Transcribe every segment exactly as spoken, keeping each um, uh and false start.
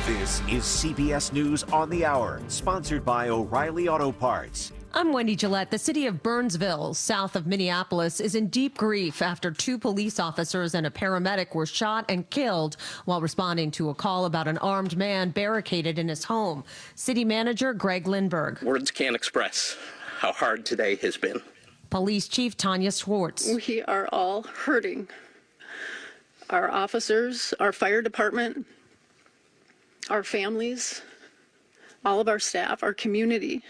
This is C B S News on the Hour, sponsored by O'Reilly Auto Parts. I'm Wendy Gillette. The city of Burnsville, south of Minneapolis, is in deep grief after two police officers and a paramedic were shot and killed while responding to a call about an armed man barricaded in his home. City manager Greg Lindberg. Words can't express how hard today has been. Police Chief Tanya Schwartz. We are all hurting. Our officers, our fire department, our families, all of our staff, our community.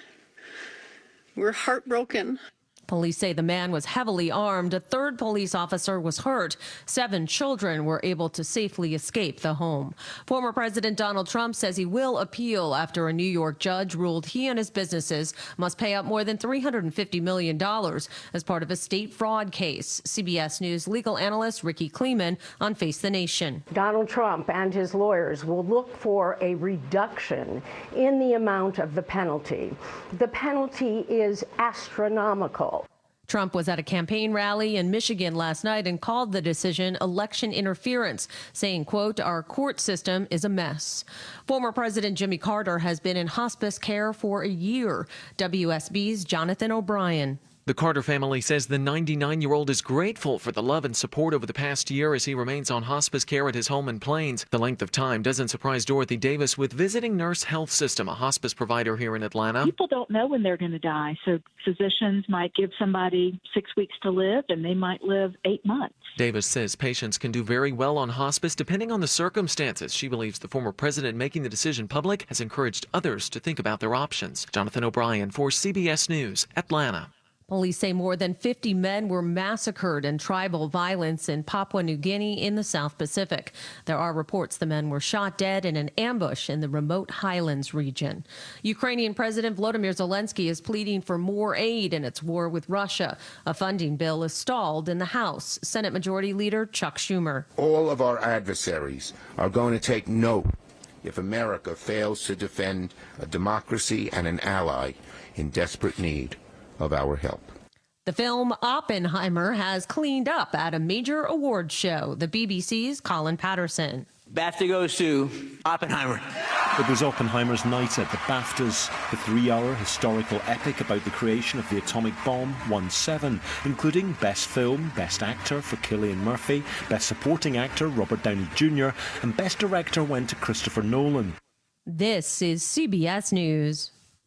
We're heartbroken. Police say the man was heavily armed. A third police officer was hurt. Seven children were able to safely escape the home. Former President Donald Trump says he will appeal after a New York judge ruled he and his businesses must pay out more than three hundred fifty million dollars as part of a state fraud case. C B S News legal analyst Ricky Kleeman on Face the Nation. Donald Trump and his lawyers will look for a reduction in the amount of the penalty. The penalty is astronomical. Trump was at a campaign rally in Michigan last night and called the decision election interference, saying, quote, our court system is a mess. Former President Jimmy Carter has been in hospice care for a year. W S B's Jonathan O'Brien. The Carter family says the ninety-nine-year-old is grateful for the love and support over the past year as he remains on hospice care at his home in Plains. The length of time doesn't surprise Dorothy Davis with Visiting Nurse Health System, a hospice provider here in Atlanta. People don't know when they're going to die, so physicians might give somebody six weeks to live, and they might live eight months. Davis says patients can do very well on hospice depending on the circumstances. She believes the former president making the decision public has encouraged others to think about their options. Jonathan O'Brien for C B S News, Atlanta. Police say more than fifty men were massacred in tribal violence in Papua New Guinea in the South Pacific. There are reports the men were shot dead in an ambush in the remote highlands region. Ukrainian President Volodymyr Zelensky is pleading for more aid in its war with Russia. A funding bill is stalled in the House. Senate Majority Leader Chuck Schumer. All of our adversaries are going to take note if America fails to defend a democracy and an ally in desperate need of our help. The film Oppenheimer has cleaned up at a major awards show. The B B C's Colin Patterson. BAFTA goes to Oppenheimer. It was Oppenheimer's night at the BAFTAs. The three-hour historical epic about the creation of the atomic bomb won seven, including Best Film, Best Actor for Cillian Murphy, Best Supporting Actor Robert Downey Junior, and Best Director went to Christopher Nolan. This is C B S News.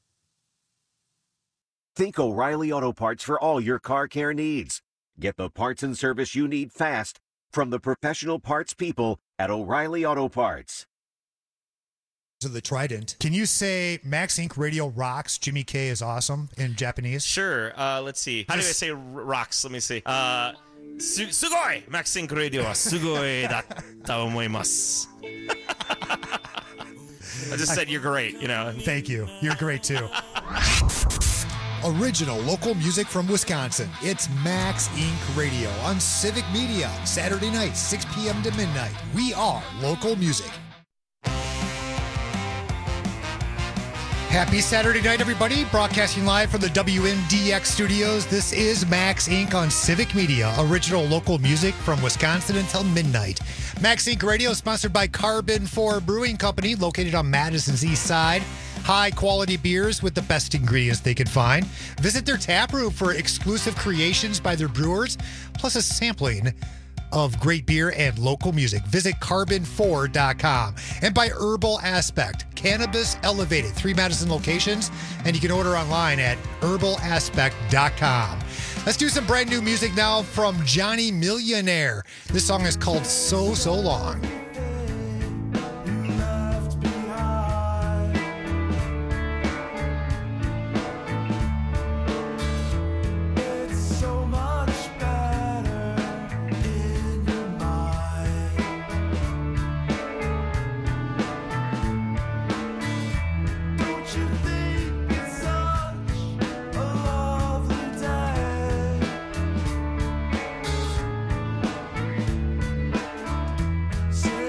Think O'Reilly Auto Parts for all your car care needs. Get the parts and service you need fast from the professional parts people at O'Reilly Auto Parts. To the Trident. Can you say Max Incorporated Radio rocks, Jimmy K is awesome in Japanese? Sure. Uh, let's see. How Just... do I say rocks? Let me see. Uh, su- sugoi! Max Incorporated Radio wa sugoi datta omoimasu. I just said you're great, you know. Thank you. You're great too. Original local music from Wisconsin. It's Max Incorporated Radio on Civic Media, Saturday night, six p.m. to midnight. We are local music. Happy Saturday night, everybody. Broadcasting live from the W N D X studios. This is Max Incorporated on Civic Media. Original local music from Wisconsin until midnight. Max Incorporated Radio is sponsored by Carbon four Brewing Company, located on Madison's east side. High-quality beers with the best ingredients they can find. Visit their tap room for exclusive creations by their brewers, plus a sampling of great beer and local music. Visit carbon four dot com. And by Herbal Aspect, Cannabis Elevated, three Madison locations, and you can order online at herbal aspect dot com. Let's do some brand new music now from Johnny Millionaire. This song is called So, So Long. Say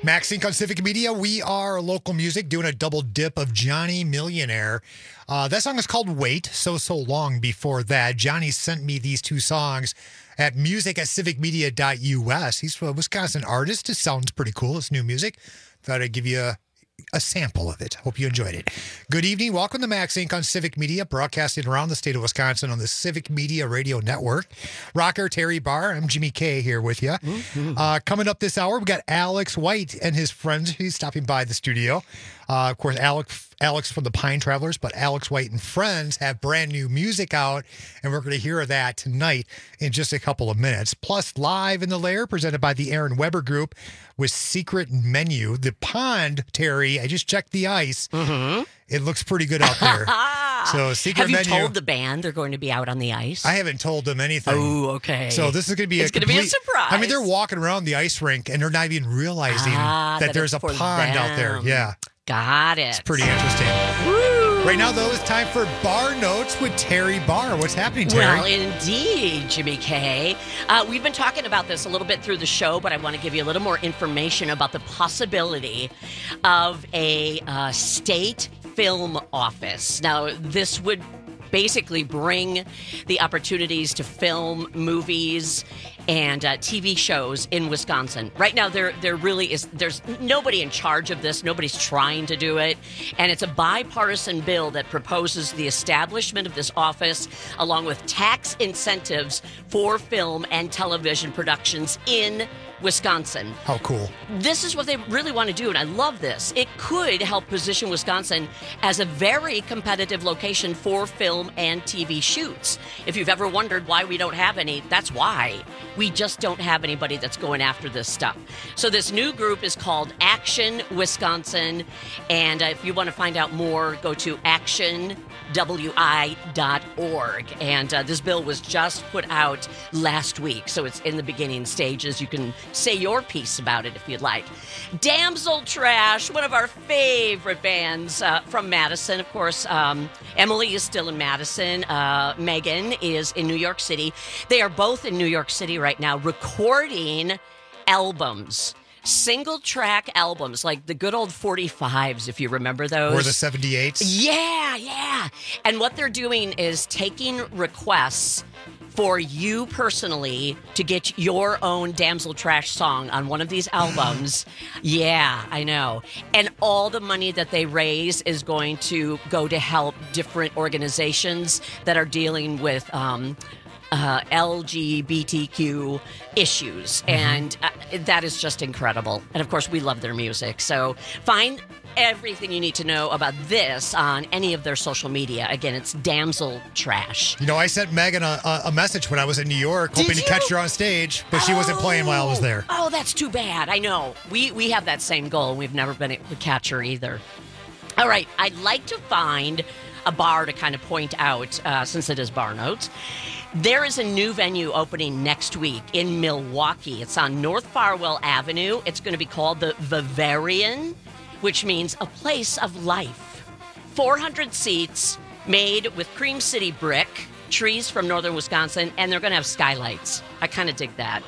Max Inc on Civic Media. We are local music, doing a double dip of Johnny Millionaire. Uh, that song is called Wait, So So Long before that. Johnny sent me these two songs at music at civic media dot U S. He's a Wisconsin artist. It sounds pretty cool. It's new music. Thought I'd give you a a sample of it. Hope you enjoyed it. Good evening. Welcome to Max Inc on Civic Media, broadcasting around the state of Wisconsin on the Civic Media Radio Network. Rocker Terry Barr, I'm Jimmy K here with you. Mm-hmm. Uh, coming up this hour, we got Alex White and his friends. He's stopping by the studio. Uh, of course, Alex Alex from the Pine Travelers, but Alex White and friends have brand new music out, and we're going to hear that tonight in just a couple of minutes. Plus, live in the lair, presented by the Aaron Weber Group with Secret Menu. The pond, Terry, I just checked the ice. Mm-hmm. It looks pretty good out there. So, Secret Have you Menu. told the band they're going to be out on the ice? I haven't told them anything. Oh, okay. So this is going to be it's a going to be a surprise. I mean, they're walking around the ice rink, and they're not even realizing ah, that, that there's a for pond them. out there. Yeah. Got it. It's pretty interesting. Woo. Right now, though, it's time for Bar Notes with Terry Barr. What's happening, Terry? Well, indeed, Jimmy K. Uh, we've been talking about this a little bit through the show, but I want to give you a little more information about the possibility of a uh, state film office. Now, this would basically bring the opportunities to film movies and uh, T V shows in Wisconsin. Right now, there there really is, there's nobody in charge of this. Nobody's trying to do it. And it's a bipartisan bill that proposes the establishment of this office along with tax incentives for film and television productions in Wisconsin. How cool. This is what they really want to do, and I love this. It could help position Wisconsin as a very competitive location for film and T V shoots. If you've ever wondered why we don't have any, that's why. We just don't have anybody that's going after this stuff. So this new group is called Action Wisconsin, and uh, if you want to find out more, go to action w i dot org. And uh, this bill was just put out last week, so it's in the beginning stages. You can say your piece about it if you'd like. Damsel Trash, one of our favorite bands uh, from Madison. Of course, um, Emily is still in Madison. Uh, Megan is in New York City. They are both in New York City right now recording albums. Single track albums, like the good old forty-fives, if you remember those. Or the seventy-eights. Yeah, yeah. And what they're doing is taking requests for you personally to get your own Damsel Trash song on one of these albums. Yeah, I know. And all the money that they raise is going to go to help different organizations that are dealing with um, uh, L G B T Q issues. Mm-hmm. And uh, that is just incredible. And of course, we love their music. So find everything you need to know about this on any of their social media. Again, it's Damsel Trash. You know, I sent Megan a, a, a message when I was in New York, Did hoping you? to catch her on stage, but she wasn't playing while I was there. Oh, that's too bad. I know. We we have that same goal. We've never been able to catch her either. All right. I'd like to find a bar to kind of point out, uh, since it is Bar Notes. There is a new venue opening next week in Milwaukee. It's on North Farwell Avenue. It's going to be called the Bavarian, which means a place of life. four hundred seats made with Cream City brick, trees from northern Wisconsin, and they're going to have skylights. I kind of dig that.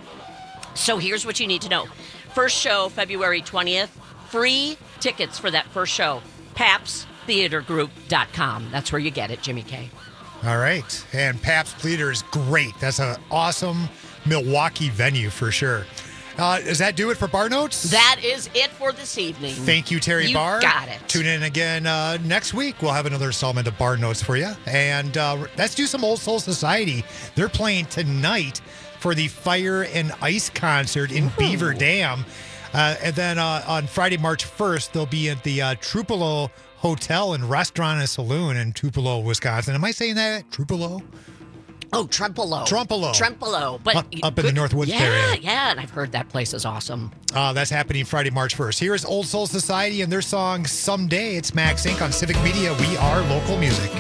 So here's what you need to know. First show, February twentieth. Free tickets for that first show. paps theater group dot com. That's where you get it, Jimmy K. All right. And Pabst Theater is great. That's an awesome Milwaukee venue for sure. Uh, does that do it for Bar Notes? That is it for this evening. Thank you, Terry you Barr. got it. Tune in again uh, next week. We'll have another installment of Bar Notes for you. And uh, let's do some Old Soul Society. They're playing tonight for the Fire and Ice concert in Ooh. Beaver Dam. Uh, and then uh, on Friday, March first, they'll be at the uh, Tupelo Hotel and Restaurant and Saloon in Tupelo, Wisconsin. Am I saying that? Tupelo? Oh, Trempolo. Trempolo. Trempolo. But up, up in the North Woods yeah, area. Yeah, and I've heard that place is awesome. Uh, that's happening Friday, March first. Here is Old Soul Society and their song, Someday. It's Max Incorporated on Civic Media. We are local music.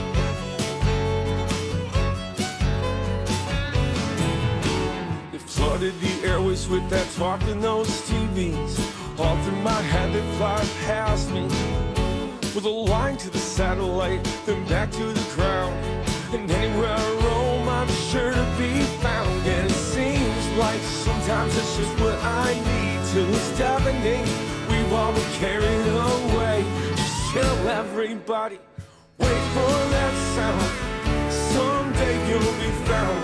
They flooded the airways with that talk in those T Vs. All through my head they fly past me. With a line to the satellite, then back to the ground. And anywhere I roam, I'm sure to be found. And it seems like sometimes it's just what I need. Till it's deafening, we while we're carried away. Just chill, everybody. Wait for that sound. Someday you'll be found.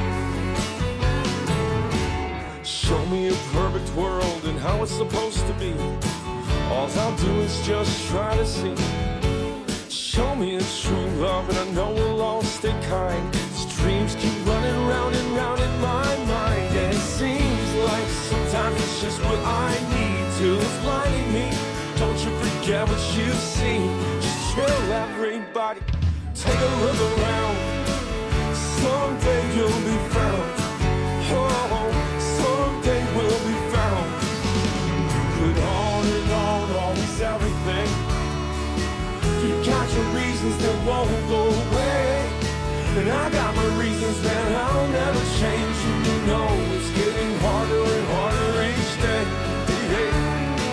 Show me a perfect world and how it's supposed to be. All I'll do is just try to see. Show me a true love and I know we'll all stay kind. These dreams keep running round and round in my mind, and it seems like sometimes it's just what I need to. It's blinding me. Don't you forget what you've seen. Just chill, everybody. Take a look around. Someday you'll be found. Oh, someday we'll be found. But on and on, always everything. You got your reasons that won't go away, and I got my reasons that I'll never change. And you know it's getting harder and harder each day. Yeah.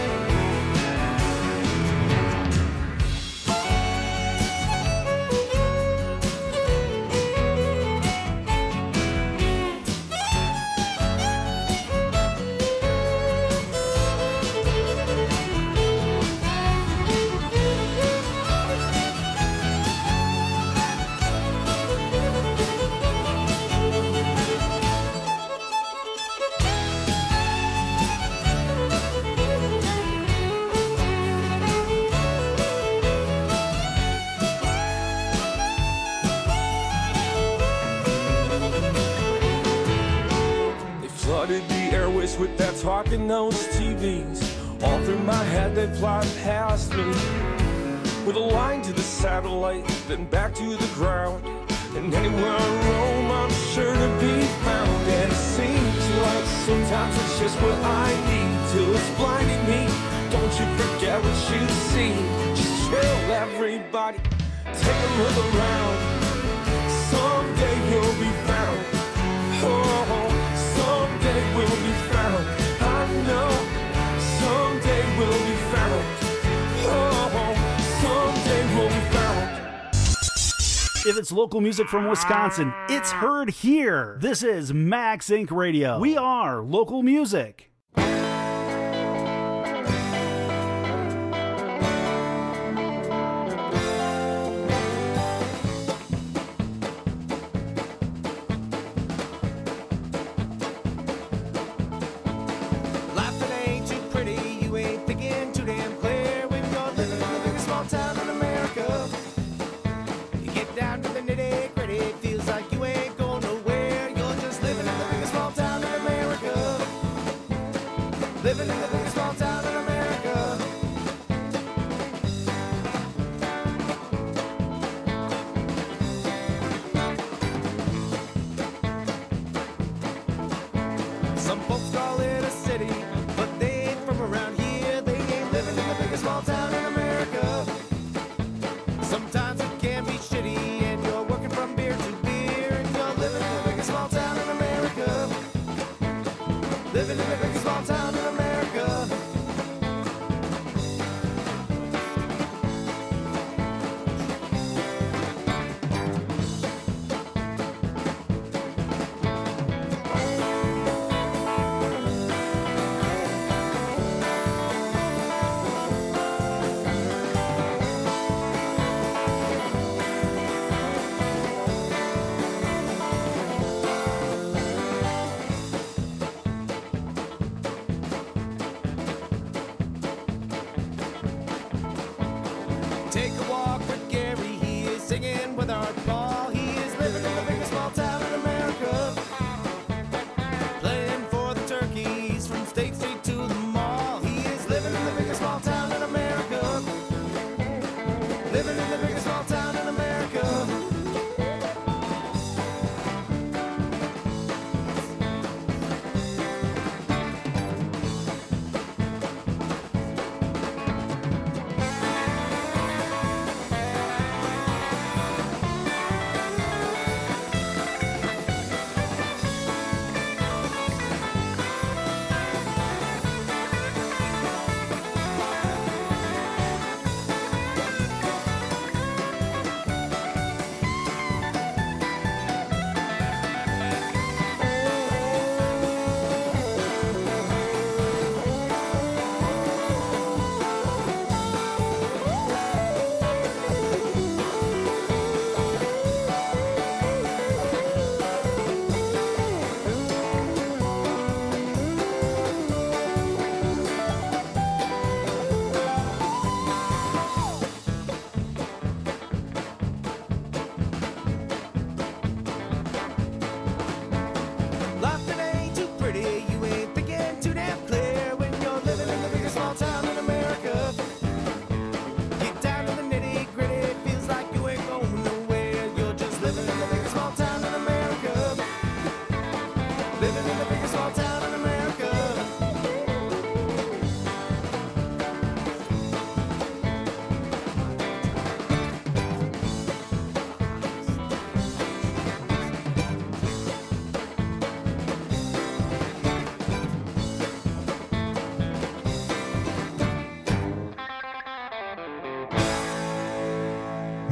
Flooded the airways with that talk in those T Vs. All through my head they fly past me, with a line to the satellite, then back to the ground. And anywhere I roam, I'm sure to be found. And it seems like sometimes it's just what I need till it's blinding me. Don't you forget what you see. Just chill, everybody. Take a look around. Someday you'll be found. Oh, someday we'll be found. I know someday we'll be found. Oh, someday we'll be found. If it's local music from Wisconsin, it's heard here. This is Max Incorporated. Radio. We are local music.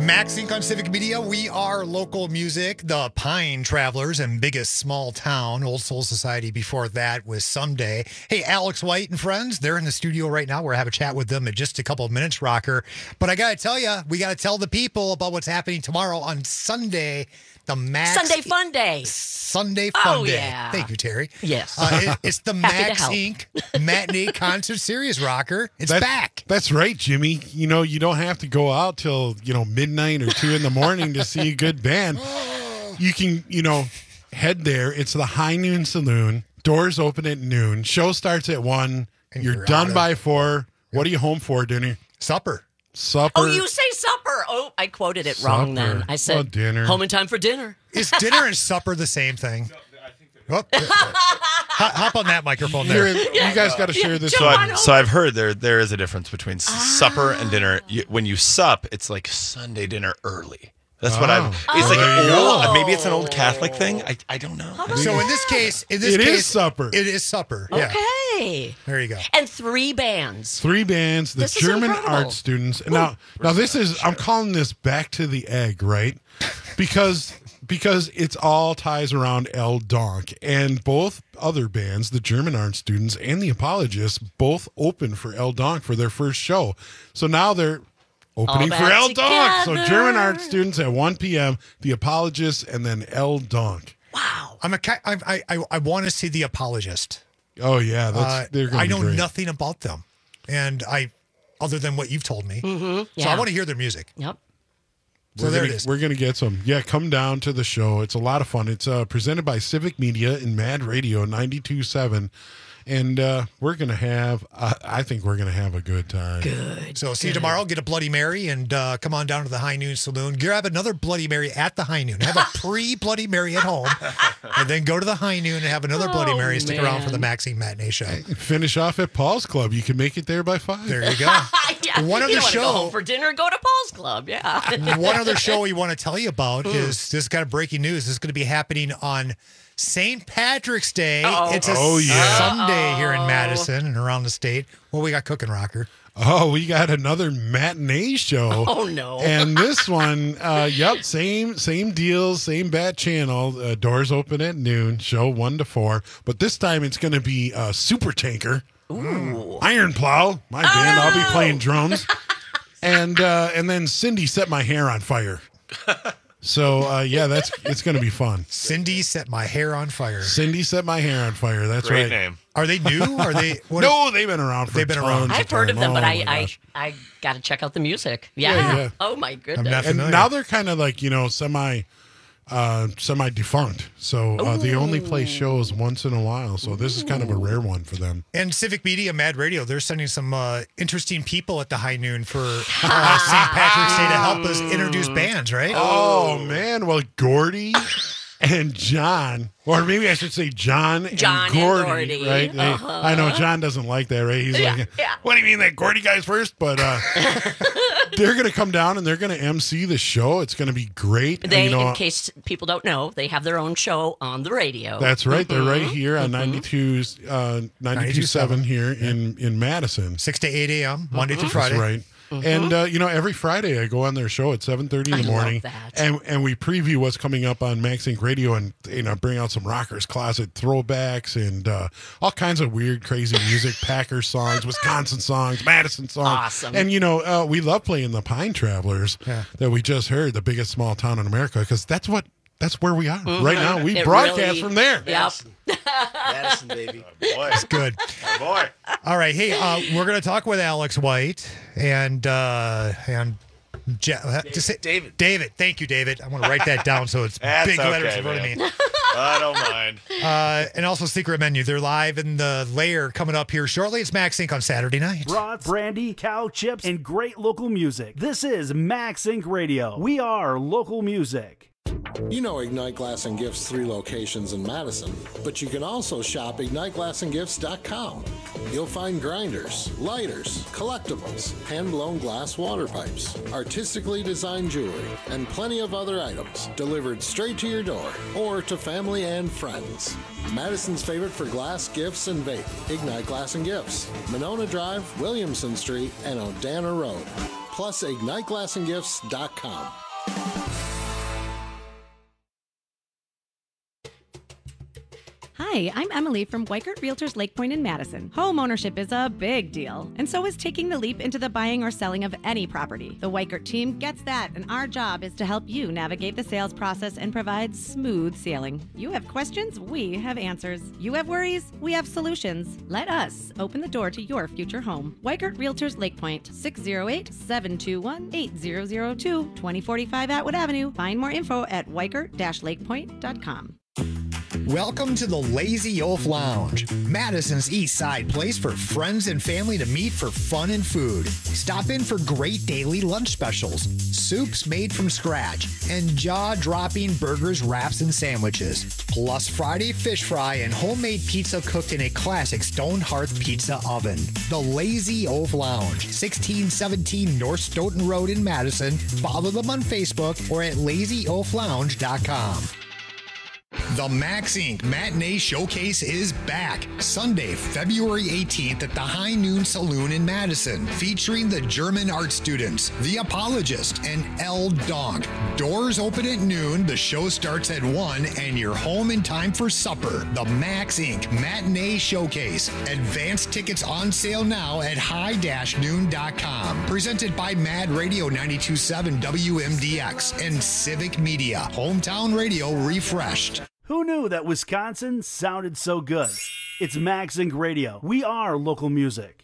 Max Inc on Civic Media. We are local music, the Pine Travelers and Biggest Small Town. Old Soul Society before that was Someday. Hey, Alex White and friends, they're in the studio right now. We're going to have a chat with them in just a couple of minutes, Rocker. But I got to tell you, we got to tell the people about what's happening tomorrow on Sunday. The Max Sunday Fun Day. Sunday Fun oh, Day. Yeah. Thank you, Terry. Yes. Uh, it, it's the Max Inc Matinee Concert Series, Rocker. It's that, back. That's right, Jimmy. You know, you don't have to go out till, you know, midnight or two in the morning to see a good band. You can, you know, head there. It's the High Noon Saloon. Doors open at noon. Show starts at one. And you're, you're done of- by four. What are you home for, dinner? Supper. Supper. Oh, you say supper. Oh, I quoted it wrong Supper. then. I said Oh, dinner. home in time for dinner. Is dinner and supper the same thing? Oh, hop, hop on that microphone there. You're- you guys got to share this. So I've, so I've heard there there is a difference between s supper and dinner. You, when you sup, it's like Sunday dinner early. That's what I've. It's Oh, like there you old, go. maybe it's an old Catholic thing. I, I don't know. So in this case, in this It is case, supper. It is supper. Yeah. Okay. There you go. And three bands. Three bands, the This is German incredible. art students. Now, now this is I'm calling this back to the egg, right? Because because it's all ties around El Donk, and both other bands, the German art students and the Apologists, both open for El Donk for their first show. So now they're opening All for back El Donk. So together. German art students at one p.m., the Apologists, and then El Donk. I'm a. ki- I I I, I want to see the Apologist. Oh yeah, that's Uh, they're gonna I be know great. nothing about them, and I, other than what you've told me. Mm-hmm. So Yeah. I want to hear their music. Yep. So we're there gonna, it is. We're going to get some. Yeah, come down to the show. It's a lot of fun. It's uh, presented by Civic Media and Mad Radio ninety-two point seven. And uh, we're going to have, uh, I think we're going to have a good time. Good. So see you tomorrow. Get a Bloody Mary and uh, come on down to the High Noon Saloon. Grab another Bloody Mary at the High Noon. Have a pre-Bloody Mary at home, and then go to the High Noon and have another Bloody Oh, Mary. And stick around for the man. Maxine Matinee Show. Finish off at Paul's Club. You can make it there by five. There you go. yeah. One you other don't wanna show. Go home for dinner. Go to Paul's Club. Yeah. One other show we want to tell you about is this kind of breaking news. This is going to be happening on Saint Patrick's Day. Uh-oh. It's a Oh, yeah. Sunday here in Uh-oh. Madison and around the state. What we got cooking, Rocker? Oh, we got another matinee show. Oh, no. And this one, uh, yep, same same deal, same bat channel. Uh, doors open at noon, show one to four. But this time it's going to be uh, Super Tanker. Ooh. Iron Plow, my band. Oh! I'll be playing drums, and uh, and then Cindy Set My Hair on Fire. So uh, yeah, that's it's going to be fun. Cindy Set My Hair on Fire. Cindy Set My Hair on Fire. That's Great right. name. Are they new? Are they? What No, they've been around for They've been around. tons I've heard of them, time. but Oh, I, my I, gosh. I got to check out the music. Yeah. Yeah, yeah. Oh, my goodness. not And familiar. now they're kind of like, you know, semi uh semi defunct. So uh, they only play shows once in a while. So this is kind of a rare one for them. And Civic Media, Mad Radio, they're sending some uh, interesting people at the High Noon for uh, Saint Patrick's Day to help us introduce bands, right? Oh man, well Gordy and John, or maybe I should say John, John and and Gordy, Gordy. right? They- Uh-huh. I know John doesn't like that, right? He's Yeah, like, yeah. "What do you mean that Gordy guy's first?" But uh, they're gonna come down and they're gonna M C the show. It's gonna be great. And, They, you know, in case people don't know, they have their own show on the radio. that's right. They're right Mhm. here on ninety-two, uh, ninety-two point seven here in in Madison. six to eight a.m., Monday through That's Friday. right. And uh, you know, every Friday I go on their show at seven thirty in the I love morning, that. and and we preview what's coming up on Max Inc Radio, and you know, bring out some Rockers Closet throwbacks and uh, all kinds of weird, crazy music, Packers songs, Wisconsin songs, Madison songs. Awesome. And you know, uh, we love playing the Pine Travelers Yeah. that we just heard, the biggest small town in America, because that's what that's where we are right now. We It broadcast really- from there. Yep. Madison, baby. Boy, It's good. Boy. All right. Hey, uh, we're going to talk with Alex White and uh, and Je- uh, just say- David. David. Thank you, David. I want to write that down so it's That's big letters okay, in front man. of me. I don't mind. Uh, and also Secret Menu. They're live in the lair coming up here shortly. It's Max Inc on Saturday night. Brats, brandy, cow chips, and great local music. This is Max Inc Radio. We are local music. You know Ignite Glass and Gifts' three locations in Madison, but you can also shop ignite glass and gifts dot com. You'll find grinders, lighters, collectibles, hand-blown glass water pipes, artistically designed jewelry, and plenty of other items delivered straight to your door or to family and friends. Madison's favorite for glass, gifts, and vape, Ignite Glass and Gifts, Monona Drive, Williamson Street, and Odana Road. Plus ignite glass and gifts dot com. Hi, I'm Emily from Weikert Realtors Lake Point in Madison. Home ownership is a big deal, and so is taking the leap into the buying or selling of any property. The Weikert team gets that, and our job is to help you navigate the sales process and provide smooth sailing. You have questions, we have answers. You have worries, we have solutions. Let us open the door to your future home. Weikert Realtors Lake Point, six oh eight, seven two one, eight zero zero two, twenty forty-five Atwood Avenue. Find more info at weikert dash lake point dot com. Welcome to the Lazy Oaf Lounge, Madison's East Side place for friends and family to meet for fun and food. Stop in for great daily lunch specials, soups made from scratch, and jaw-dropping burgers, wraps, and sandwiches. Plus Friday fish fry and homemade pizza cooked in a classic stone hearth pizza oven. The Lazy Oaf Lounge, sixteen seventeen North Stoughton Road in Madison. Follow them on Facebook or at lazy oaf lounge dot com. The Max Incorporated. Matinee Showcase is back Sunday, February eighteenth at the High Noon Saloon in Madison, featuring the German art students, The Apologist, and El Donk. Doors open at noon, the show starts at one, and you're home in time for supper. The Max Incorporated. Matinee Showcase. Advance tickets on sale now at high dash noon dot com. Presented by Mad Radio ninety-two point seven W M D X and Civic Media. Hometown radio refreshed. Who knew that Wisconsin sounded so good? It's Max Incorporated. Radio. We are local music.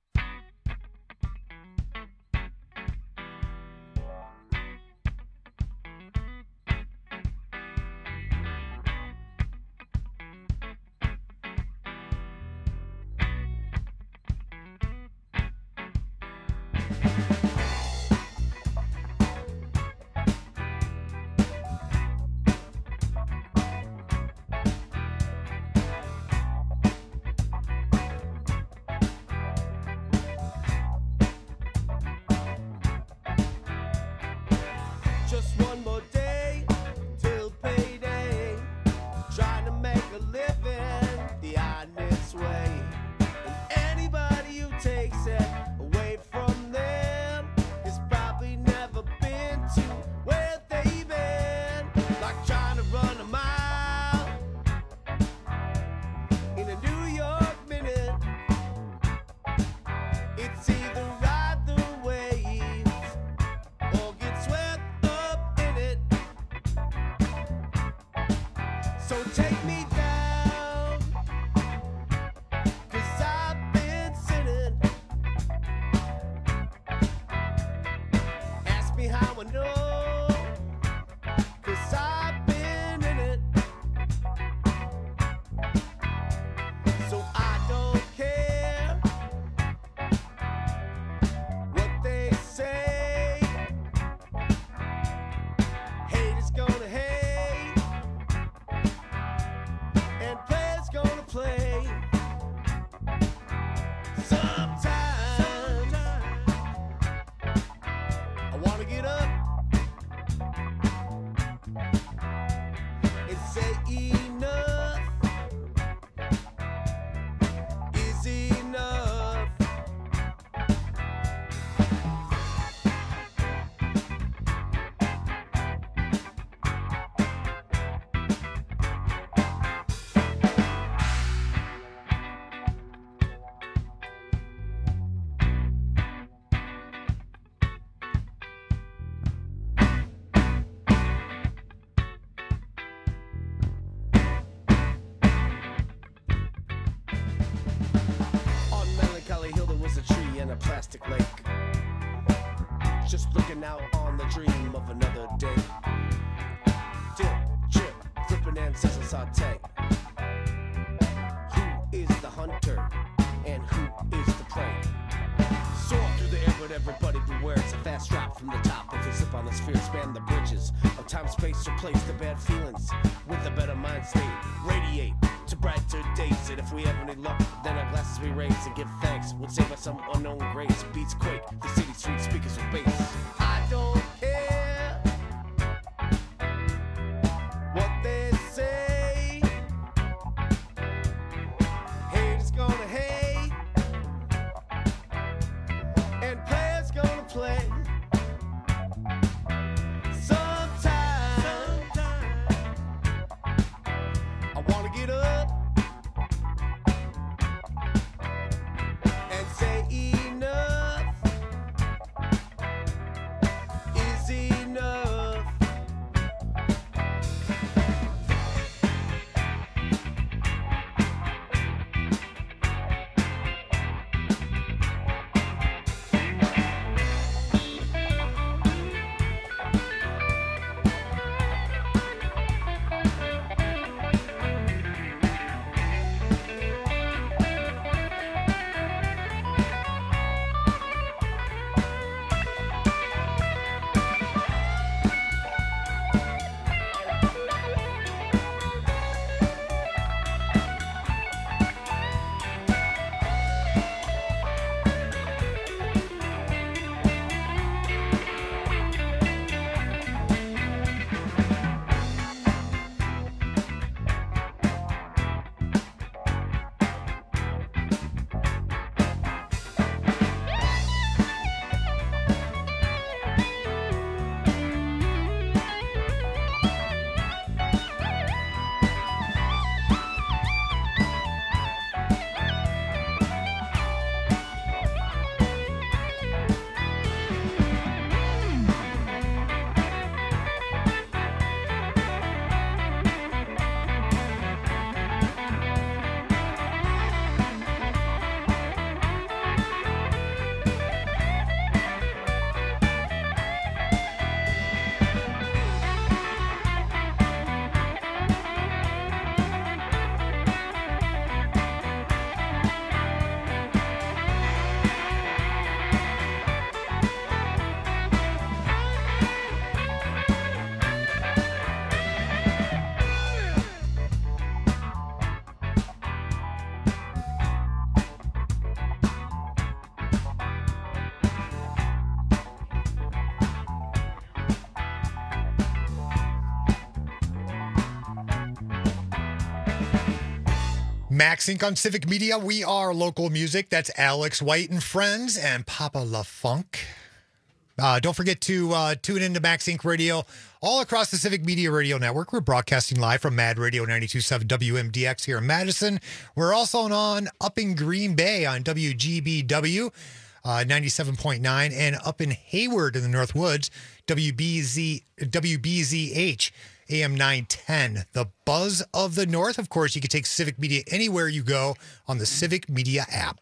plastic lake. Just looking out on the dream of another day. Dip, chip, flipping and sizzle saute. Who is the hunter and who is the prey? Soar through the air, but everybody beware. It's a fast drop from the top. If you slip on the sphere, span the bridges of Time, space, replace the bad feelings with a better mind state. Radiate to brighter days. And if we have any luck, then our glasses we raise and give thanks. We'll save us some unknown grace. Beats quake, the city street speakers with bass. I don't care what they say. Haters gonna hate, and players gonna play. Max Inc on Civic Media. We are local music. That's Alex White and Friends and Papa La Funk. Uh, don't forget to uh, tune into Max Inc Radio all across the Civic Media Radio Network. We're broadcasting live from Mad Radio ninety-two point seven W M D X here in Madison. We're also on up in Green Bay on W G B W uh, ninety-seven point nine, and up in Hayward in the North Woods, W B Z W B Z H A M nine ten. The buzz of the North. Of course, you can take Civic Media anywhere you go on the Civic Media app.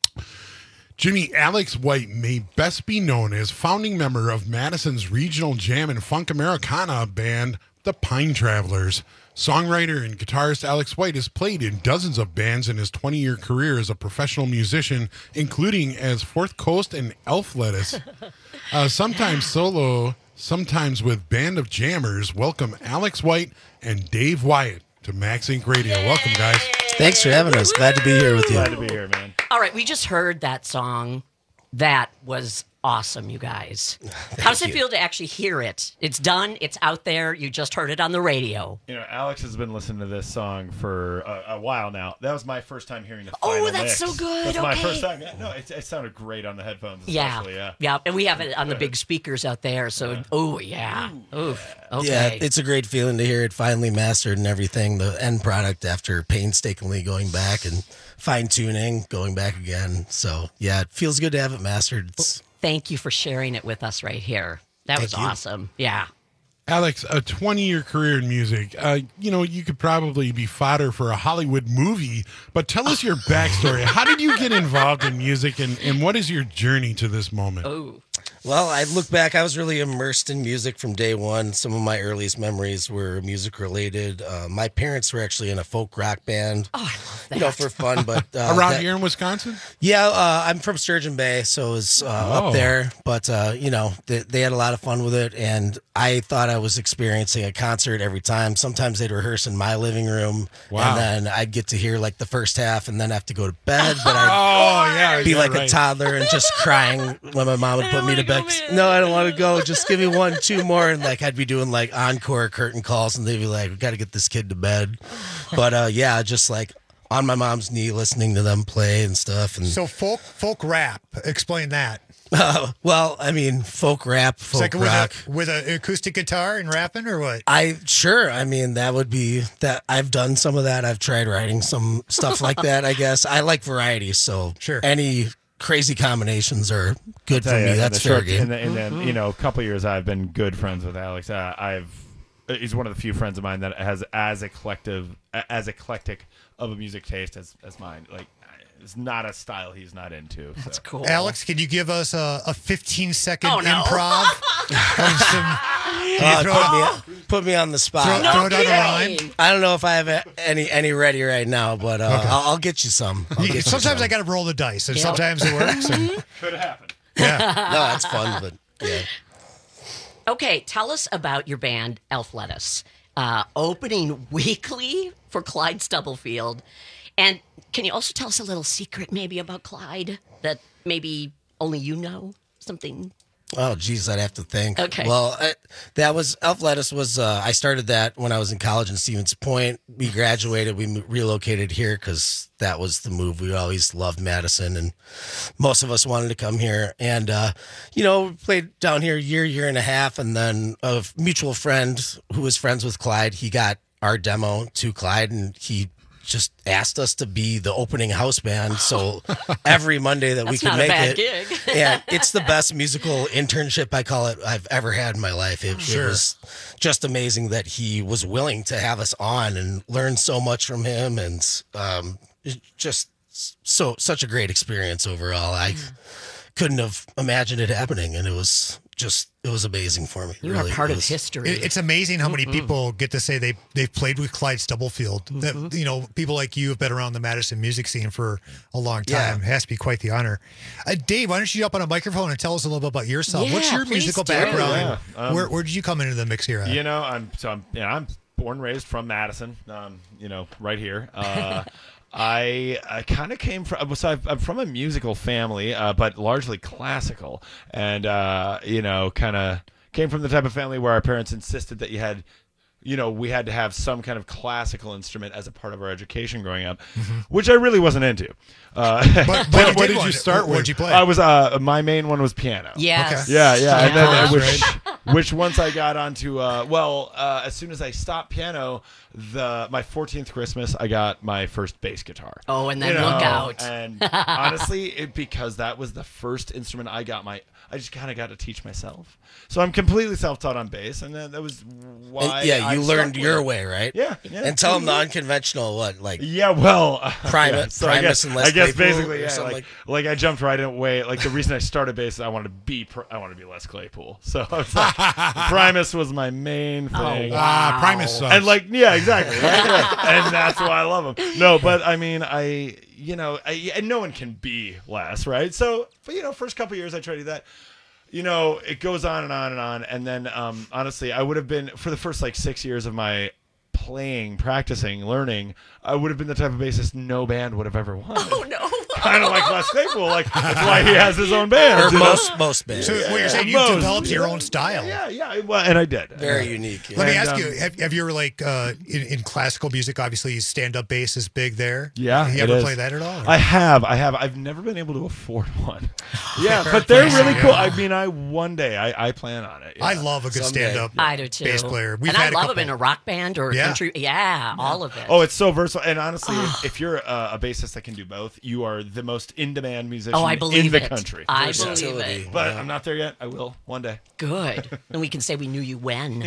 Jimmy, Alex White may best be known as founding member of Madison's regional jam and funk Americana band, the Pine Travelers. Songwriter and guitarist Alex White has played in dozens of bands in his twenty-year career as a professional musician, including as Fourth Coast and Elf Lettuce. Uh, sometimes solo, sometimes with Band of Jammers. Welcome Alex White and Dave Wyatt to Max Inc Radio. Welcome, guys. Thanks for having us. Glad to be here with you. Glad to be here, man. All right, we just heard that song. That was awesome, you guys. How does it you. feel to actually hear it? It's done. It's out there. You just heard it on the radio. You know, Alex has been listening to this song for a, a while now. That was my first time hearing the Oh, final that's mix. so good. That's my Okay. first time. Yeah, no, it, it sounded great on the headphones, Yeah, especially. Yeah, yeah, and we have it on the big speakers out there. So, oh yeah, oof. Okay. Yeah, it's a great feeling to hear it finally mastered and everything. The end product after painstakingly going back and fine tuning, going back again. So yeah, it feels good to have it mastered. It's, Thank you for sharing it with us right here. That was Thank you. awesome. Yeah. Alex, a twenty-year career in music. Uh, you know, you could probably be fodder for a Hollywood movie, but tell us your backstory. How did you get involved in music, and, and what is your journey to this moment? Oh. Well, I look back, I was really immersed in music from day one. Some of my earliest memories were music related. Uh, my parents were actually in a folk rock band. Oh, I love that. You know, for fun, but uh, Around that- here in Wisconsin? Yeah, uh, I'm from Sturgeon Bay, so it's uh, Oh. up there. But uh, you know, they, they had a lot of fun with it, and I thought I was experiencing a concert every time. Sometimes they'd rehearse in my living room, Wow. and then I'd get to hear like the first half, and then have to go to bed. But I'd Oh, yeah. be yeah, like right. a toddler and just crying when my mom would put me to bed. No, I don't want to go. Just give me one, two more, and like I'd be doing like encore curtain calls, and they'd be like, "We got to get this kid to bed." But uh, yeah, just like on my mom's knee, listening to them play and stuff. And So folk folk rap. Explain that. uh, well, I mean, folk rap, It's folk like rock. with a with an acoustic guitar and rapping, or what? I sure. I mean, that would be that. I've done some of that. I've tried writing some stuff like that. I guess I like variety, so Sure. any crazy combinations are good for Tell me. you, That's in the fair short- game. In the, in the, you know, a couple years, I've been good friends with Alex. Uh, I've he's one of the few friends of mine that has as eclectic as eclectic of a music taste as as mine. Like, it's not a style he's not into. So. That's cool. Alex, can you give us a, a fifteen second Oh, no. improv of some? Can Uh, you throw, put, me on, put me on the spot. throw, No throw down a kidding. rhyme? I don't know if I have a- any any ready right now, but uh, I'll, I'll get you some. I'll You- get you sometimes some. I got to roll the dice, and Yeah. sometimes it works. And, Could happen. yeah. No, that's fun, but yeah. Okay, tell us about your band, Elf Lettuce, uh, opening weekly for Clyde Stubblefield. And can you also tell us a little secret maybe about Clyde that maybe only you know? Something. Oh, geez, I'd have to think. Okay. Well, I, that was Elf Lettuce was. Uh, I started that when I was in college in Stevens Point. We graduated. We mo- relocated here because that was the move. We always loved Madison, and most of us wanted to come here. And uh, you know, we played down here a year, year and a half, and then a mutual friend who was friends with Clyde, he got our demo to Clyde, and he just asked us to be the opening house band. So every Monday that we That's could not a make bad it, gig. and it's the best musical internship, I call it, I've ever had in my life. It, it was just amazing that he was willing to have us on and learn so much from him, and um, it just so such a great experience overall. I couldn't have imagined it happening, and it was just it was amazing for me. You really. are part It of was- history. It- it's amazing how many Mhm. people get to say they they've played with Clyde Stubblefield. That, you know, people like you have been around the Madison music scene for a long time. It has to be quite the honor. Uh, Dave, why don't you jump on a microphone and tell us a little bit about yourself? What's Yeah, your please musical do. background? Yeah, um, where where did you come into the mix here? At? You know, I'm so I'm yeah, I'm born and raised from Madison. Um, you know, right here. Uh, I I kind of came from so I've, I'm from a musical family, uh, but largely classical, and uh, you know, kind of came from the type of family where our parents insisted that you had. You know, we had to have some kind of classical instrument as a part of our education growing up, which I really wasn't into. Uh, But, but What- you what did did one. you start What- with? What'd you play? I was uh, my main one was piano. Yes. Yeah, yeah, and then Yeah. uh, which, which once I got onto, uh, well, uh, as soon as I stopped piano, the my fourteenth Christmas, I got my first bass guitar. Oh, and then You know, look out. And honestly, it, because that was the first instrument I got my, I just kind of got to teach myself. So I'm completely self-taught on bass, and then that was why. And, yeah, I you stuck learned with your it. way, right? Yeah, yeah. And tell them the unconventional what, like Yeah, well, uh, Primus- yeah, so Primus I guess, and Les I guess Claypool basically, or yeah, something like, like I jumped right away. Like the reason I started bass is I wanted to be, Pr- I wanted to be Les Claypool. So I was like, Primus was my main thing. Oh, Ah, wow. Primus sucks. And like, yeah, exactly, right? Yeah. And that's why I love him. No, but I mean, I, you know, I, and no one can be Les, right? So, but you know, first couple years I tried to do that. You know, it goes on and on and on, and then um, honestly, I would have been for the first like six years of my playing, practicing, learning. I would have been the type of bassist no band would have ever wanted. Oh, no. Kind of like Les Claypool, like that's why he has his own band. or you know? most most bands. So what you're saying, you Most, developed your yeah. own style. Yeah, yeah, well, and I did. Very Yeah. unique. yeah. Let me And, ask um, you: have, have you ever like uh, in, in classical music? Obviously, stand-up bass is big there. Yeah, you it ever is. play that at all? or- I have, I have. I've never been able to afford one. Yeah, but they're really Yeah. cool. I mean, I one day I, I plan on it. yeah. I love a good Someday. stand-up I do too. bass player. We've and had I a love couple. them in a rock band or a Yeah. country. Yeah, all of it. Oh, it's so versatile. And honestly, if, if you're a, a bassist that can do both, you are the most in-demand musician Oh, I believe in the it. country. I Versatility. believe it. But I'm not there yet. I will one day. Good. And we can say we knew you when.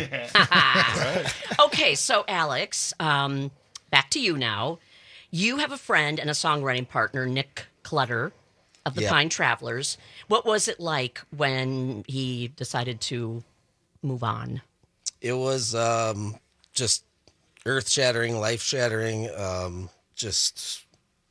Okay, so Alex, um, back to you now. You have a friend and a songwriting partner, Nick Clutter, of the Yep. Pine Travelers. What was it like when he decided to move on? It was um, just earth-shattering, life-shattering. Um, just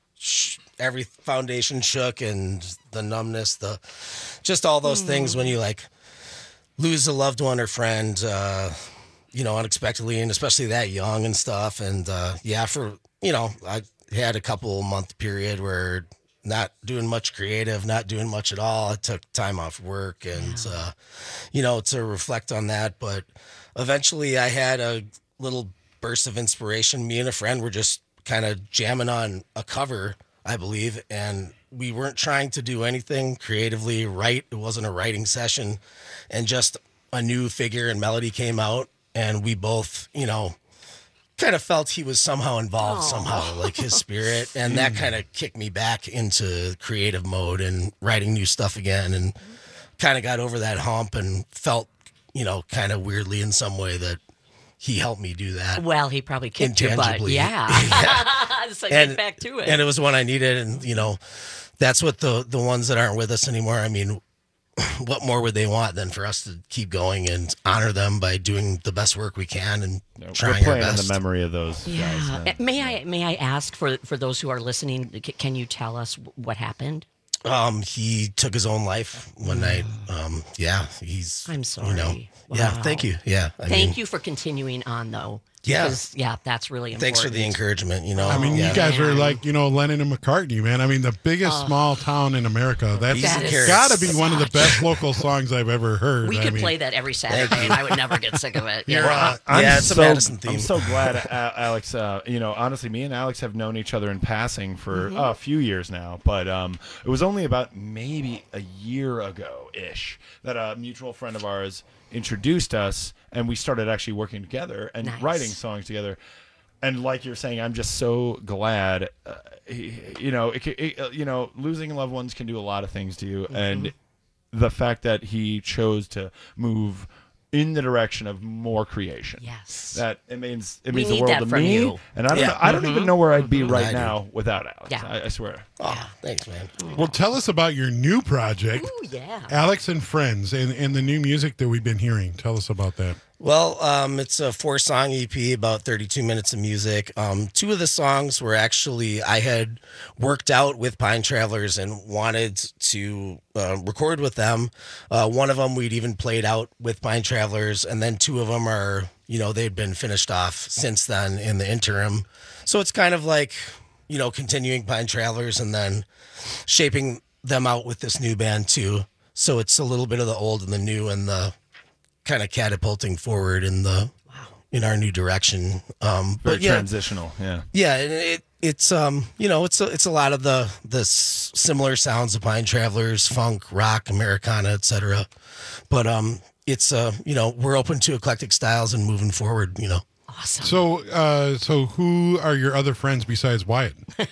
sh- every foundation shook, and the numbness, the just all those Hmm. things when you like lose a loved one or friend, uh, you know, unexpectedly, and especially that young and stuff. And uh, yeah, for you know, I had a couple month period where not doing much creative, not doing much at all. I took time off work and, yeah. uh, you know, to reflect on that. But eventually I had a little burst of inspiration. Me and a friend were just kind of jamming on a cover, I believe. And we weren't trying to do anything creatively right. It wasn't a writing session. And just a new figure and melody came out. And we both, you know, kind of felt he was somehow involved Aww. somehow, like his spirit. And that kind of kicked me back into creative mode and writing new stuff again, and kind of got over that hump and felt, you know, kind of weirdly in some way that he helped me do that. Well, he probably kicked your butt. Intangibly. Yeah. Yeah. So And- get back to it. And it was one I needed. And, you know, that's what the, the ones that aren't with us anymore, I mean, what more would they want than for us to keep going and honor them by doing the best work we can and We're trying our playing in best. the memory of those guys. Yeah. man. May I may I ask for for those who are listening? c- Can you tell us what happened? Um, he took his own life one night. Um, yeah, he's. I'm sorry. You know, yeah, Wow. thank you. Yeah, I Thank mean, you for continuing on, though. Yeah. Because, yeah, that's really important. Thanks for the encouragement. You know, I mean, yeah. you guys are Man. like, you know, Lennon and McCartney, man. I mean, the biggest Oh. small town in America. That's That is got to be one of the such- best local songs I've ever heard. We I could mean, play that every Saturday, and I would never get sick of it. You're, Yeah. uh, I'm Yeah, it's a so, Madison theme. I'm so glad, uh, Alex. Uh, you know, honestly, me and Alex have known each other in passing for Mhm. uh, a few years now, but um, it was only about maybe a year ago ish that a mutual friend of ours introduced us, and we started actually working together and Nice. writing songs together. And like you're saying, I'm just so glad. Uh, he, you know, it, ca- it, uh, you know, losing loved ones can do a lot of things to you, and the fact that he chose to move in the direction of more creation. Yes. That it means it We means the need world that to from me. you. And I don't Yeah. know, I don't Mhm. even know where I'd be Mhm. right I do. now without Alex. Yeah. I, I swear. Oh, thanks, man. Well, tell us about your new project, Ooh, yeah. Alex and Friends, and, and the new music that we've been hearing. Tell us about that. Well, um, it's a four song E P, about thirty-two minutes of music. Um, two of the songs were actually, I had worked out with Pine Travelers and wanted to uh, record with them. Uh, one of them we'd even played out with Pine Travelers, and then two of them are, you know, they'd been finished off since then in the interim. So it's kind of like, you know, continuing Pine Travelers and then shaping them out with this new band too. So it's a little bit of the old and the new, and the kind of catapulting forward in the in our new direction. Um, Very but yeah, transitional. Yeah. yeah, and it it's um you know it's a, it's a lot of the the s- similar sounds of Pine Travelers, funk, rock, Americana, et cetera. But um it's uh you know we're open to eclectic styles and moving forward. You know. Awesome. So, uh, so who are your other friends besides Wyatt?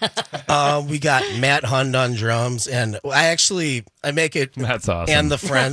Uh, we got Matt Hund on drums, and I actually I make it That's awesome. and the friend.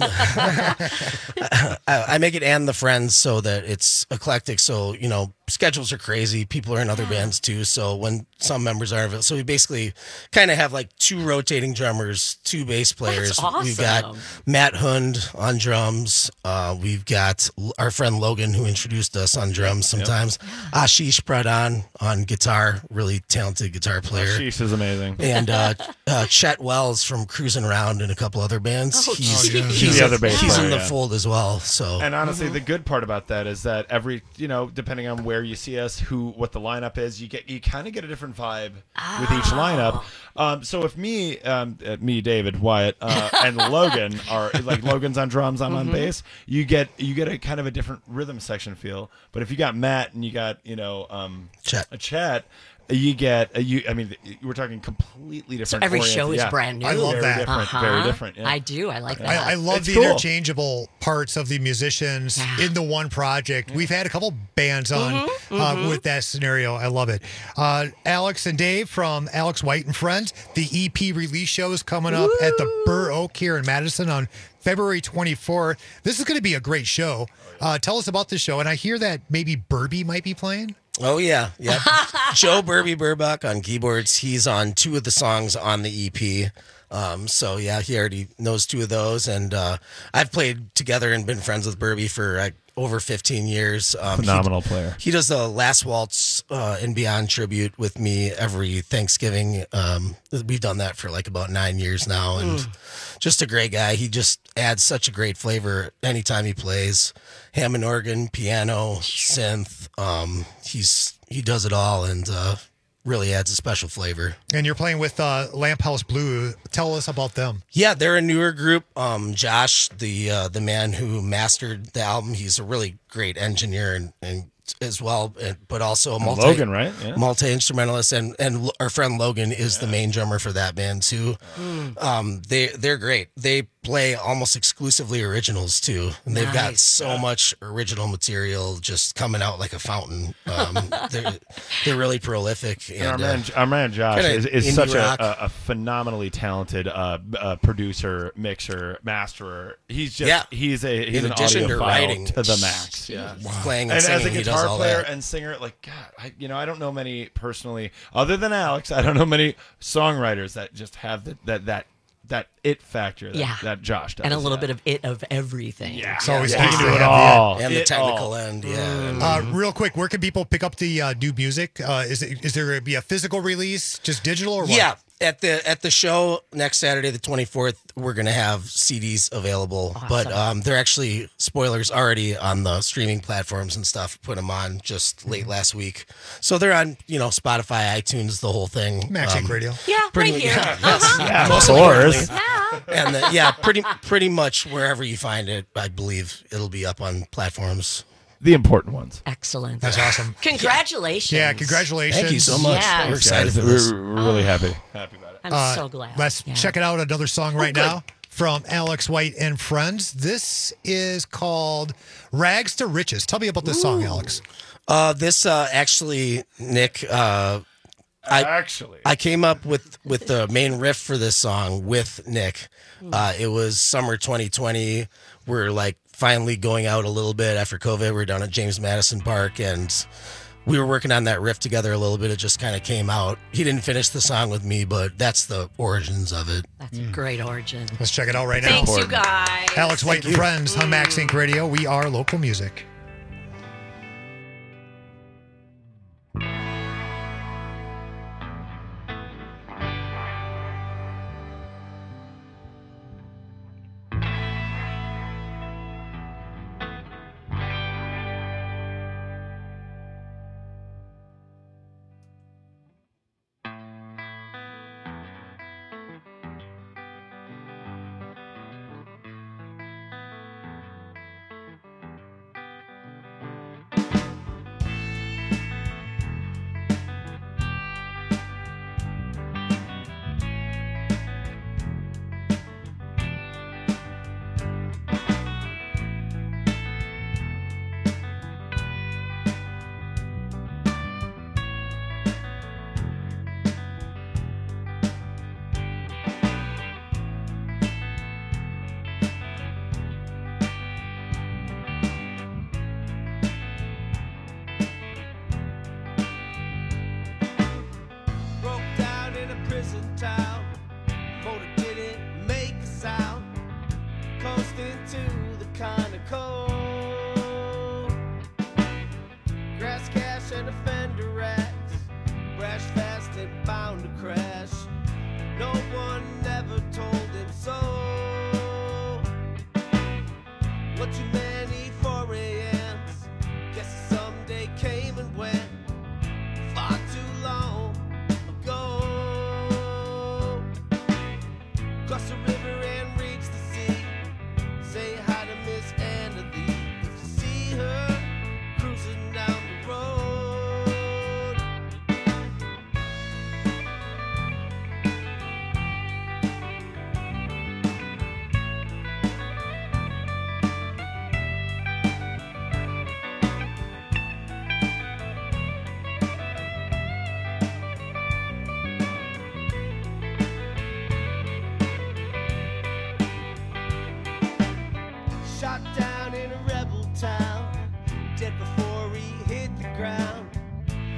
I, I make it and the friends so that it's eclectic. So you know schedules are crazy. People are in other bands too. So when some members are available, so we basically kind of have like two rotating drummers, two bass players. That's We've got awesome. Matt Hund on drums. Uh, we've got l- our friend Logan who introduced us on drums sometimes. Ashish Pradhan on guitar, really talented guitar player. Ashish is amazing. And uh, uh, Chet Wells from Cruising Around and a couple other bands. Oh, he's geez. he's, He's the other bass he's player, in the yeah. fold as well. So And honestly, Mm-hmm. the good part about that is that every, you know, depending on where you see us, who, what the lineup is, you get, you kind of get a different vibe with each lineup. Um, so if me, um, uh, me, David, Wyatt, uh, and Logan are like Logan's on drums, I'm on bass. You get, you get a kind of a different rhythm section feel. But if you got Matt and you got, you know, um, Chet. a Chet. You get a, you. I mean, we're talking completely So different. every orient- show is yeah. brand new. I love very that. Different, Uh-huh. Very different. Yeah. I do. I like that. I, I love It's the cool. interchangeable parts of the musicians Yeah. in the one project. We've had a couple bands on Mhm, uh, mhm. with that scenario. I love it. Uh, Alex and Dave from Alex White and Friends. The E P release show is coming up at the Burr Oak here in Madison on February twenty-fourth. This is going to be a great show. Uh, tell us about the show. And I hear that maybe Burby might be playing. oh yeah, yeah. Joe Burby Burbach on keyboards. He's on two of the songs on the E P. Um, so yeah, he already knows two of those, and uh, I've played together and been friends with Burby for uh, over fifteen years. Um, Phenomenal he, player. He does the Last Waltz uh, and Beyond tribute with me every Thanksgiving. Um, we've done that for like about nine years now, and mm. just a great guy. He just adds such a great flavor anytime he plays. Hammond organ, piano, synth. Um, he's he does it all, and uh, really adds a special flavor. And you're playing with uh, Lamp House Blue. Tell us about them. Yeah, they're a newer group. Um, Josh, the uh, the man who mastered the album, he's a really great engineer and, and as well, but also a multi Logan, right? Yeah. multi instrumentalist, and and our friend Logan is yeah. the main drummer for that band too. Mm. Um, they they're great. They play almost exclusively originals too, and they've nice. got so yeah. much original material just coming out like a fountain. Um, they're they're really prolific. And, and our man, uh, our man Josh is, is such rock. a, a phenomenally talented uh, uh, producer, mixer, masterer. He's just yeah. he's a he's In an addition to writing to the max. Yeah, wow. playing and, and singing, as a he guitar does all player that. and singer, like God, I, you know, I don't know many personally other than Alex. I don't know many songwriters that just have the, that that. that it factor that, yeah. that Josh does. And a little yeah. bit of it of everything. Yeah. It's always yeah. nice to do it have all. And it the technical all. end, yeah. Uh, real quick, where can people pick up the uh, new music? Uh, is it, is there going to be a physical release, just digital, or what? Yeah, at the at the show next Saturday, the twenty-fourth, we're going to have C Ds available. Awesome. But um, they're actually, spoilers, already on the streaming platforms and stuff. Put them on just late last week. So they're on, you know, Spotify, iTunes, the whole thing. Max Inc. Radio. Yeah, pretty, right here. Yeah, Uh-huh. Yeah, of mostly course. currently. And the, yeah, pretty pretty much wherever you find it, I believe it'll be up on platforms. The important ones. Excellent. That's awesome. Congratulations. Yeah, congratulations. Thank you so much. Yes. We're excited Guys, for this. We're, we're really happy. Happy about it. I'm Uh, so glad. Let's Yeah. check it out. Another song right good. now from Alex White and Friends. This is called Rags to Riches. Tell me about this song, Alex. Uh, this uh, actually, Nick, uh, I Actually. I came up with with the main riff for this song with Nick. Uh, it was summer twenty twenty. We're like finally going out a little bit after COVID. We're down at James Madison Park, and we were working on that riff together a little bit. It just kind of came out. He didn't finish the song with me, but that's the origins of it. That's a great origin. Let's check it out right now. Thanks, you guys. Alex White and Friends on Max Inc. Radio. We are local music.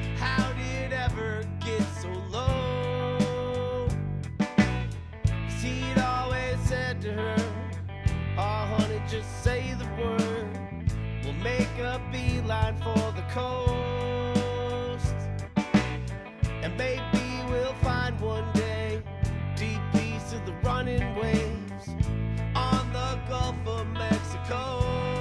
He say the word, we'll make a beeline for the coast. And maybe we'll find one day deep east of the running waves on the Gulf of Mexico.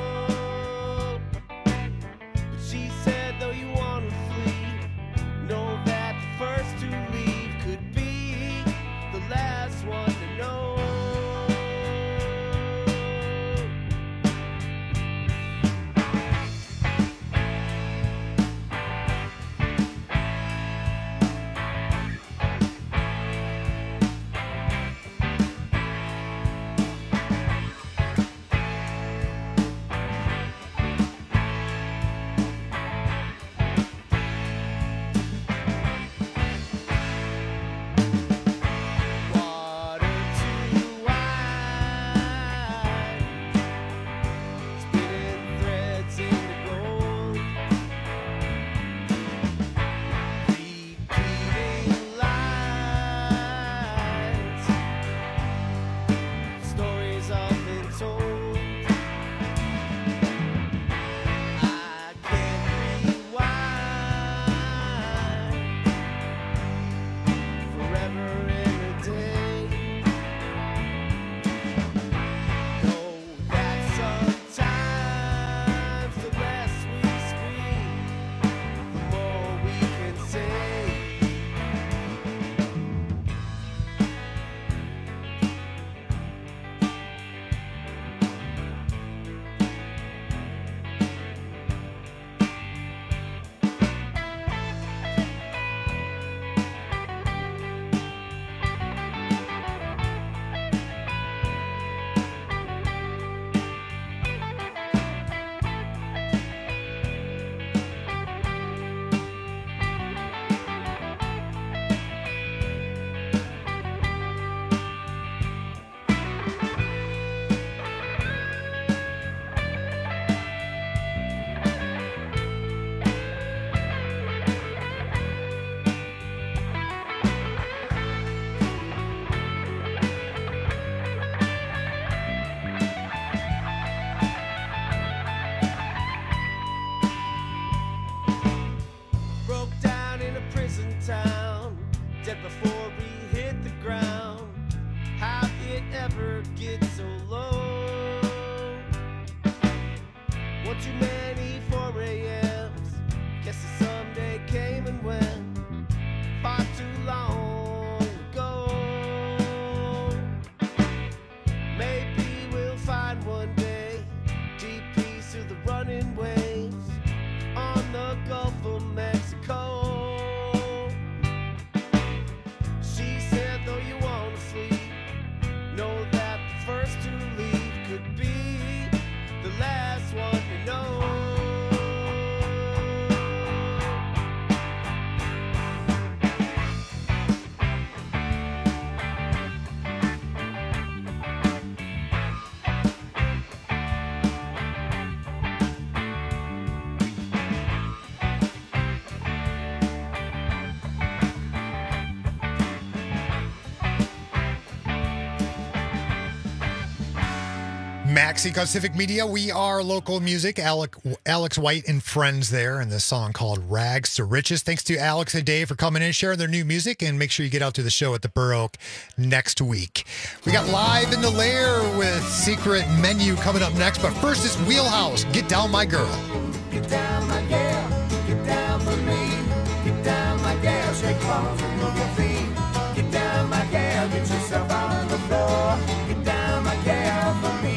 But she said, though you want to flee, know that the first to leave could be the last one to know. Max Inc on Civic Media. We are local music. Alec, Alex White and friends there, and this song called Rags to Riches. Thanks to Alex and Dave for coming in and sharing their new music, and make sure you get out to the show at the Burr Oak next week. We got Live in the Lair with Secret Menu coming up next, but first is Wheelhouse. Get Down My Girl. Get down, my gal, get down for me. Get down, my gal, shake your arms and move your feet. Get down, my gal, get yourself out on the floor. Get down, my gal, for me.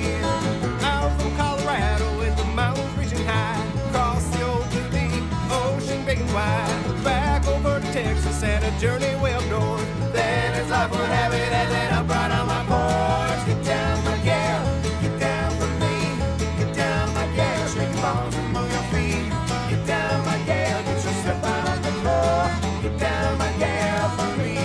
Out from Colorado in the mountains reaching high, across the old Blue ocean big and wide, back over to Texas and a journey way up north. Then as life would have it, and then I'm right on my porch. Get down, my gal, get down for me. Get down, my gal, shake your arms and move your feet. Get down, my gal, get yourself out on the floor. Get down, my gal, for me.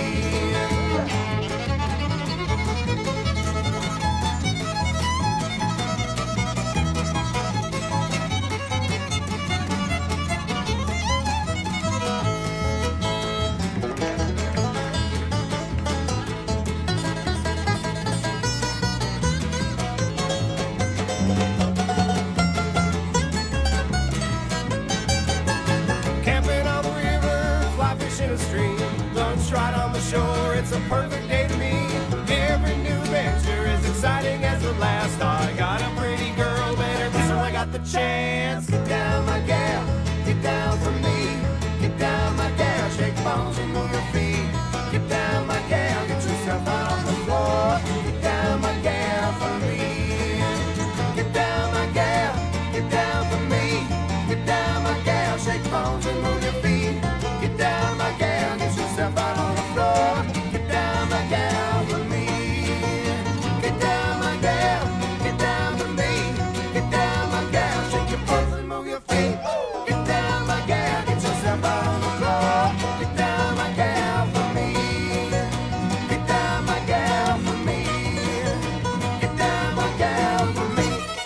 a perfect day to me. Every new adventure is exciting as the last. I got a pretty girl, better this one I got the chance. Get down, my gal, get down for me. Get down, my gal, shake bones and move your feet. Get down, my gal, get yourself out on the floor. Get down, my gal, for me. Get down, my gal, get down for me. Get down, my gal, shake bones and move your feet. Get down, my gal, get yourself out on the floor. Get down, my gal, for me. Get down, my gal, get down for me. Get down, my gal, shake your bones and move your feet. Get down, my gal, get yourself out on the floor. Get down, my gal, for me. Get down, my gal, for me. Get down, my gal, for me.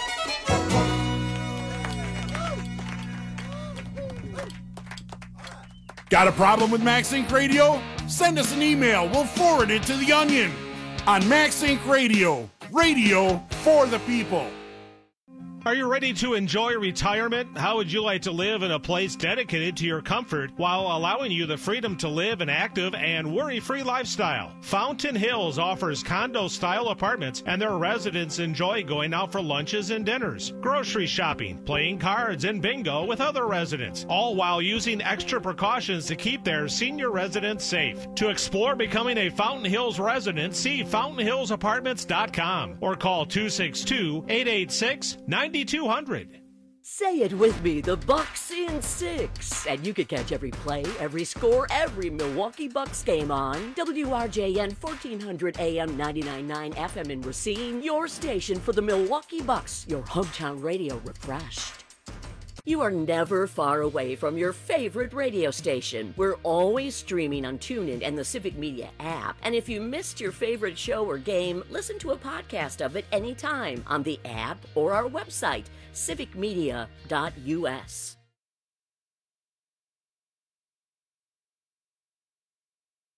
Got a problem with Max Inc Radio? Send us an email. We'll forward it to The Onion. On Max Inc Radio, radio for the people. Are you ready to enjoy retirement? How would you like to live in a place dedicated to your comfort while allowing you the freedom to live an active and worry-free lifestyle? Fountain Hills offers condo-style apartments, and their residents enjoy going out for lunches and dinners, grocery shopping, playing cards, and bingo with other residents, all while using extra precautions to keep their senior residents safe. To explore becoming a Fountain Hills resident, see fountain hills apartments dot com or call two six two, eight eight six, nine two hundred. Say it with me, the Bucks in six. And you could catch every play, every score, every Milwaukee Bucks game on W R J N fourteen hundred A M ninety-nine point nine F M in Racine, your station for the Milwaukee Bucks, your hometown radio refreshed. You are never far away from your favorite radio station. We're always streaming on TuneIn and the Civic Media app. And if you missed your favorite show or game, listen to a podcast of it anytime on the app or our website, civic media dot U S.